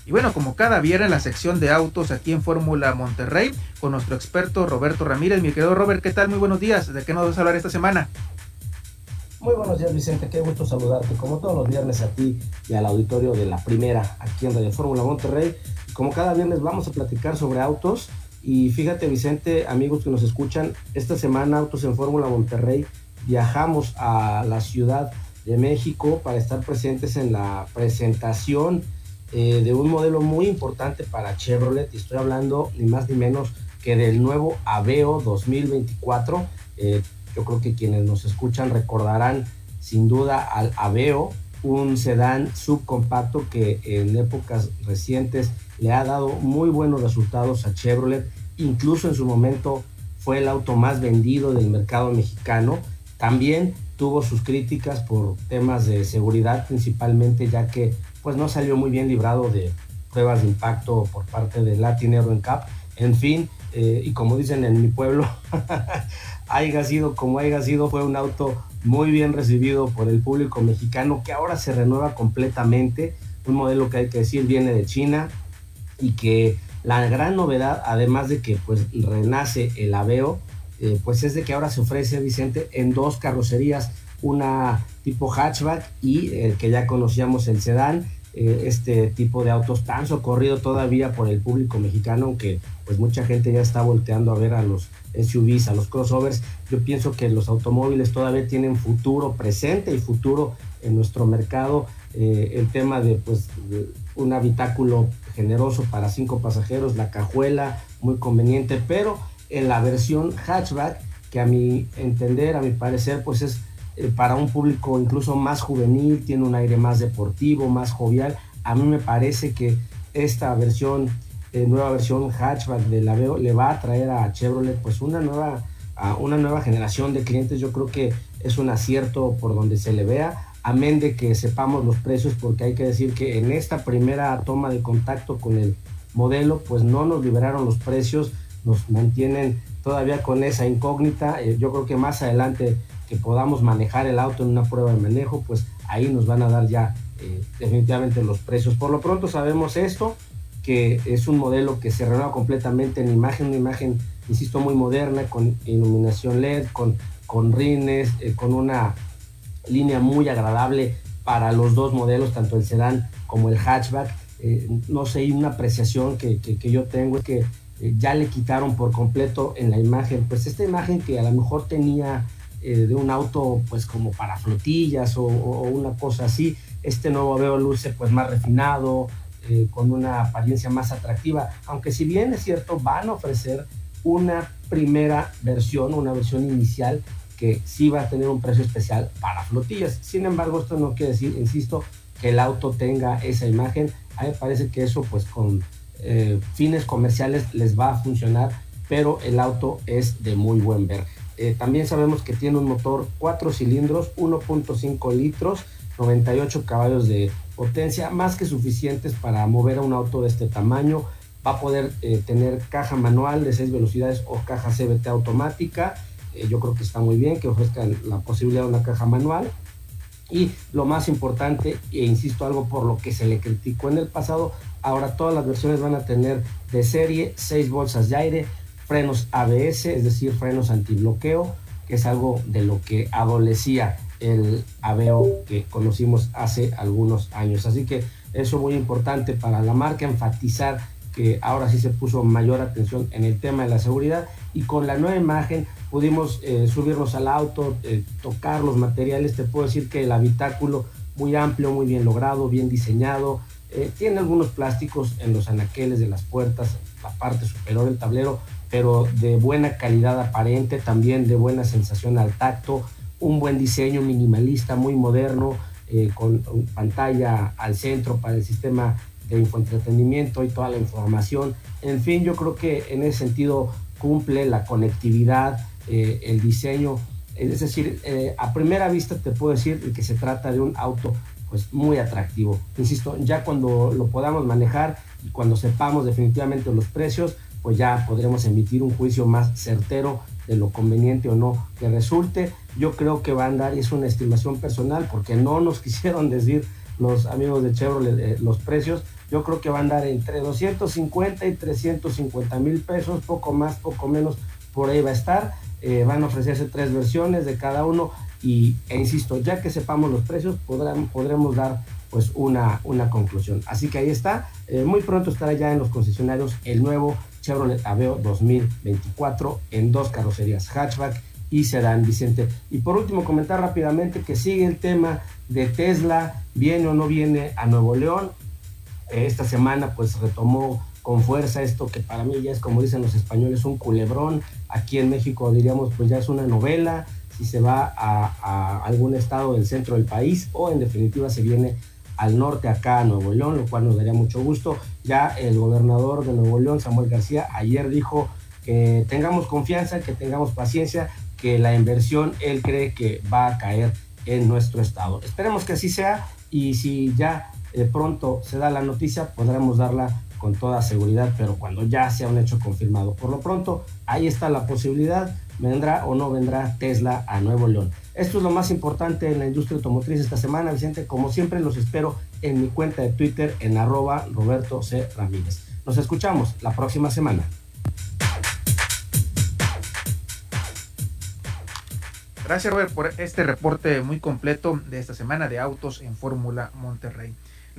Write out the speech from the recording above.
Y bueno, como cada viernes, la sección de autos aquí en Fórmula Monterrey, con nuestro experto Roberto Ramírez. Mi querido Robert, ¿qué tal? Muy buenos días. ¿De qué nos vas a hablar esta semana? Muy buenos días, Vicente, qué gusto saludarte como todos los viernes a ti y al auditorio de La Primera aquí en Radio Fórmula Monterrey. Como cada viernes vamos a platicar sobre autos y fíjate, Vicente, amigos que nos escuchan, esta semana Autos en Fórmula Monterrey viajamos a la Ciudad de México para estar presentes en la presentación de un modelo muy importante para Chevrolet, y estoy hablando ni más ni menos que del nuevo Aveo 2024. Yo creo que quienes nos escuchan recordarán sin duda al Aveo, un sedán subcompacto que en épocas recientes le ha dado muy buenos resultados a Chevrolet. Incluso en su momento fue el auto más vendido del mercado mexicano. También tuvo sus críticas por temas de seguridad principalmente, ya que pues no salió muy bien librado de pruebas de impacto por parte de Latin Aero NCAP. En fin, y como dicen en mi pueblo, haya sido como haya sido, fue un auto muy bien recibido por el público mexicano, que ahora se renueva completamente. Un modelo que hay que decir viene de China, y que la gran novedad, además de que pues renace el Aveo, pues es de que ahora se ofrece, Vicente, en dos carrocerías, una tipo hatchback y el que ya conocíamos, el sedán. Este tipo de autos tan socorrido todavía por el público mexicano, aunque pues mucha gente ya está volteando a ver a los SUVs, a los crossovers. Yo pienso que los automóviles todavía tienen futuro, presente y futuro en nuestro mercado. El tema de pues de un habitáculo generoso para 5 pasajeros, la cajuela muy conveniente, pero en la versión hatchback, que a mi entender, a mi parecer, pues es para un público incluso más juvenil, tiene un aire más deportivo, más jovial. A mí me parece que esta versión, nueva versión hatchback del Aveo, le va a traer a Chevrolet pues una nueva generación de clientes. Yo creo que es un acierto por donde se le vea, amén de que sepamos los precios, porque hay que decir que en esta primera toma de contacto con el modelo pues no nos liberaron los precios, nos mantienen todavía con esa incógnita. Yo creo que más adelante que podamos manejar el auto en una prueba de manejo, pues ahí nos van a dar ya definitivamente los precios. Por lo pronto sabemos esto, que es un modelo que se renueva completamente en imagen, una imagen, insisto, muy moderna, con iluminación LED, con rines, con una línea muy agradable para los dos modelos, tanto el sedán como el hatchback. No sé, y una apreciación que yo tengo es que ya le quitaron por completo en la imagen, pues esta imagen que a lo mejor tenía de un auto pues como para flotillas o una cosa así. Este nuevo Aveo luce pues más refinado, con una apariencia más atractiva, aunque si bien es cierto van a ofrecer una primera versión, una versión inicial que sí va a tener un precio especial para flotillas. Sin embargo, esto no quiere decir, insisto, que el auto tenga esa imagen. A mí me parece que eso pues con fines comerciales les va a funcionar, pero el auto es de muy buen ver. También sabemos que tiene un motor 4 cilindros, 1.5 litros, 98 caballos de potencia, más que suficientes para mover a un auto de este tamaño. Va a poder tener caja manual de 6 velocidades o caja CVT automática. Yo creo que está muy bien que ofrezcan la posibilidad de una caja manual. Y lo más importante, e insisto, algo por lo que se le criticó en el pasado, ahora todas las versiones van a tener de serie 6 bolsas de aire, frenos ABS, es decir, frenos antibloqueo, que es algo de lo que adolecía el Aveo que conocimos hace algunos años. Así que eso es muy importante para la marca, enfatizar que ahora sí se puso mayor atención en el tema de la seguridad, y con la nueva imagen pudimos subirnos al auto, tocar los materiales. Te puedo decir que el habitáculo muy amplio, muy bien logrado, bien diseñado. Tiene algunos plásticos en los anaqueles de las puertas, la parte superior del tablero, pero de buena calidad aparente, también de buena sensación al tacto, un buen diseño minimalista, muy moderno, con pantalla al centro para el sistema de infoentretenimiento y toda la información. En fin, yo creo que en ese sentido cumple la conectividad, el diseño. Es decir, a primera vista te puedo decir que se trata de un auto pues muy atractivo. Insisto, ya cuando lo podamos manejar y cuando sepamos definitivamente los precios, pues ya podremos emitir un juicio más certero de lo conveniente o no que resulte. Yo creo que va a andar, y es una estimación personal porque no nos quisieron decir los amigos de Chevrolet los precios, yo creo que va a andar entre 250 y 350 mil pesos, poco más, poco menos, por ahí va a estar. Van a ofrecerse 3 versiones de cada uno e insisto, ya que sepamos los precios podremos dar pues una conclusión. Así que ahí está, muy pronto estará ya en los concesionarios el nuevo Chevrolet Aveo 2024 en 2 carrocerías, hatchback y sedán, Vicente. Y por último, comentar rápidamente que sigue el tema de Tesla, viene o no viene a Nuevo León. Esta semana pues retomó con fuerza esto que para mí ya es, como dicen los españoles, un culebrón. Aquí en México diríamos pues ya es una novela, si se va a algún estado del centro del país o en definitiva se viene al norte acá a Nuevo León, lo cual nos daría mucho gusto. Ya el gobernador de Nuevo León, Samuel García, ayer dijo que tengamos confianza, que tengamos paciencia, que la inversión él cree que va a caer en nuestro estado. Esperemos que así sea y si ya pronto se da la noticia podremos darla con toda seguridad, pero cuando ya sea un hecho confirmado. Por lo pronto, ahí está la posibilidad, vendrá o no vendrá Tesla a Nuevo León. Esto es lo más importante en la industria automotriz esta semana, Vicente. Como siempre, los espero en mi cuenta de Twitter en @RobertoC.Ramírez. Nos escuchamos la próxima semana. Gracias, Robert, por este reporte muy completo de esta semana de autos en Fórmula Monterrey.